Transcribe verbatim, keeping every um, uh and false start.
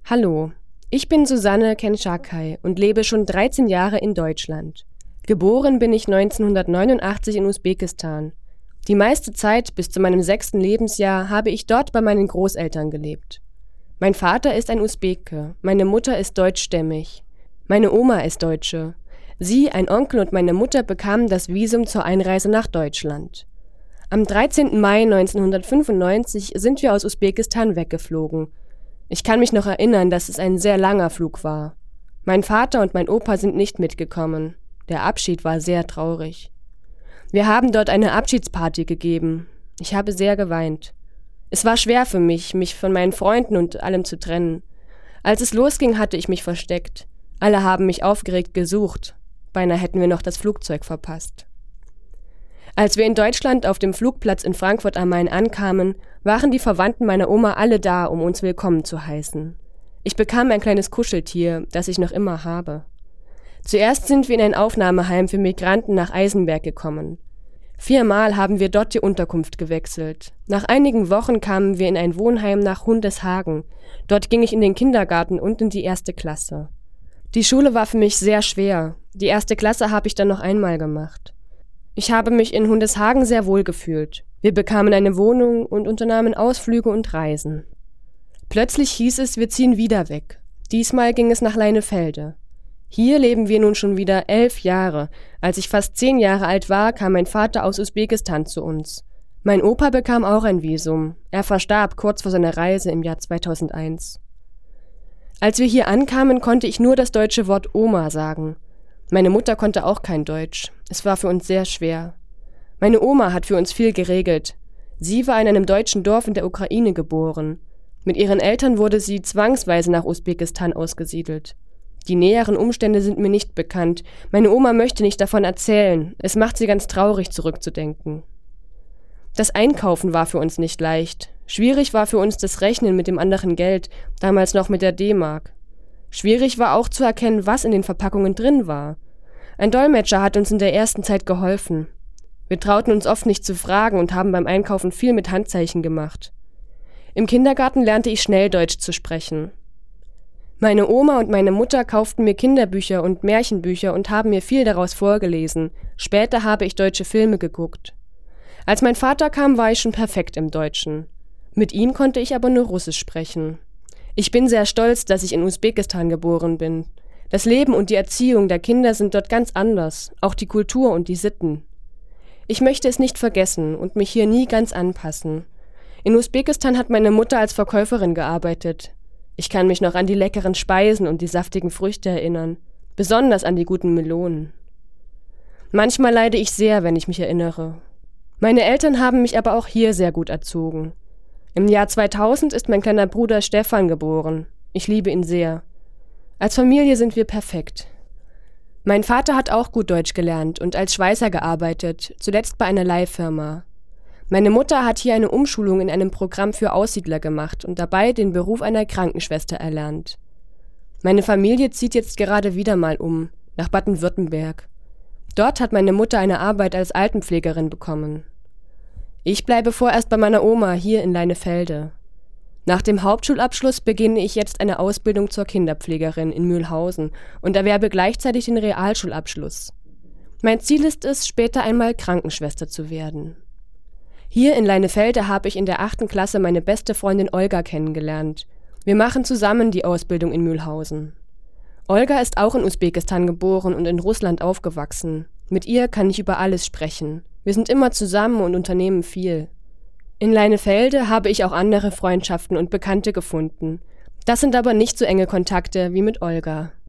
Hallo, ich bin Susanne Kenschakay und lebe schon dreizehn Jahre in Deutschland. Geboren bin ich neunzehnhundertneunundachtzig in Usbekistan. Die meiste Zeit bis zu meinem sechsten Lebensjahr habe ich dort bei meinen Großeltern gelebt. Mein Vater ist ein Usbeke, meine Mutter ist deutschstämmig. Meine Oma ist Deutsche. Sie, ein Onkel und meine Mutter bekamen das Visum zur Einreise nach Deutschland. Am dreizehnten Mai neunzehnhundertfünfundneunzig sind wir aus Usbekistan weggeflogen. Ich kann mich noch erinnern, dass es ein sehr langer Flug war. Mein Vater und mein Opa sind nicht mitgekommen. Der Abschied war sehr traurig. Wir haben dort eine Abschiedsparty gegeben. Ich habe sehr geweint. Es war schwer für mich, mich von meinen Freunden und allem zu trennen. Als es losging, hatte ich mich versteckt. Alle haben mich aufgeregt gesucht. Beinahe hätten wir noch das Flugzeug verpasst. Als wir in Deutschland auf dem Flugplatz in Frankfurt am Main ankamen, waren die Verwandten meiner Oma alle da, um uns willkommen zu heißen. Ich bekam ein kleines Kuscheltier, das ich noch immer habe. Zuerst sind wir in ein Aufnahmeheim für Migranten nach Eisenberg gekommen. Viermal haben wir dort die Unterkunft gewechselt. Nach einigen Wochen kamen wir in ein Wohnheim nach Hundeshagen. Dort ging ich in den Kindergarten und in die erste Klasse. Die Schule war für mich sehr schwer. Die erste Klasse habe ich dann noch einmal gemacht. Ich habe mich in Hundeshagen sehr wohl gefühlt. Wir bekamen eine Wohnung und unternahmen Ausflüge und Reisen. Plötzlich hieß es, wir ziehen wieder weg. Diesmal ging es nach Leinefelde. Hier leben wir nun schon wieder elf Jahre. Als ich fast zehn Jahre alt war, kam mein Vater aus Usbekistan zu uns. Mein Opa bekam auch ein Visum. Er verstarb kurz vor seiner Reise im Jahr zweitausendeins. Als wir hier ankamen, konnte ich nur das deutsche Wort Oma sagen. Meine Mutter konnte auch kein Deutsch. Es war für uns sehr schwer. Meine Oma hat für uns viel geregelt. Sie war in einem deutschen Dorf in der Ukraine geboren. Mit ihren Eltern wurde sie zwangsweise nach Usbekistan ausgesiedelt. Die näheren Umstände sind mir nicht bekannt. Meine Oma möchte nicht davon erzählen. Es macht sie ganz traurig, zurückzudenken. Das Einkaufen war für uns nicht leicht. Schwierig war für uns das Rechnen mit dem anderen Geld, damals noch mit der D-Mark. Schwierig war auch zu erkennen, was in den Verpackungen drin war. Ein Dolmetscher hat uns in der ersten Zeit geholfen. Wir trauten uns oft nicht zu fragen und haben beim Einkaufen viel mit Handzeichen gemacht. Im Kindergarten lernte ich schnell Deutsch zu sprechen. Meine Oma und meine Mutter kauften mir Kinderbücher und Märchenbücher und haben mir viel daraus vorgelesen. Später habe ich deutsche Filme geguckt. Als mein Vater kam, war ich schon perfekt im Deutschen. Mit ihm konnte ich aber nur Russisch sprechen. Ich bin sehr stolz, dass ich in Usbekistan geboren bin. Das Leben und die Erziehung der Kinder sind dort ganz anders, auch die Kultur und die Sitten. Ich möchte es nicht vergessen und mich hier nie ganz anpassen. In Usbekistan hat meine Mutter als Verkäuferin gearbeitet. Ich kann mich noch an die leckeren Speisen und die saftigen Früchte erinnern, besonders an die guten Melonen. Manchmal leide ich sehr, wenn ich mich erinnere. Meine Eltern haben mich aber auch hier sehr gut erzogen. Im Jahr zweitausend ist mein kleiner Bruder Stefan geboren. Ich liebe ihn sehr. Als Familie sind wir perfekt. Mein Vater hat auch gut Deutsch gelernt und als Schweißer gearbeitet, zuletzt bei einer Leihfirma. Meine Mutter hat hier eine Umschulung in einem Programm für Aussiedler gemacht und dabei den Beruf einer Krankenschwester erlernt. Meine Familie zieht jetzt gerade wieder mal um, nach Baden-Württemberg. Dort hat meine Mutter eine Arbeit als Altenpflegerin bekommen. Ich bleibe vorerst bei meiner Oma hier in Leinefelde. Nach dem Hauptschulabschluss beginne ich jetzt eine Ausbildung zur Kinderpflegerin in Mühlhausen und erwerbe gleichzeitig den Realschulabschluss. Mein Ziel ist es, später einmal Krankenschwester zu werden. Hier in Leinefelde habe ich in der achten Klasse meine beste Freundin Olga kennengelernt. Wir machen zusammen die Ausbildung in Mühlhausen. Olga ist auch in Usbekistan geboren und in Russland aufgewachsen. Mit ihr kann ich über alles sprechen. Wir sind immer zusammen und unternehmen viel. In Leinefelde habe ich auch andere Freundschaften und Bekannte gefunden. Das sind aber nicht so enge Kontakte wie mit Olga.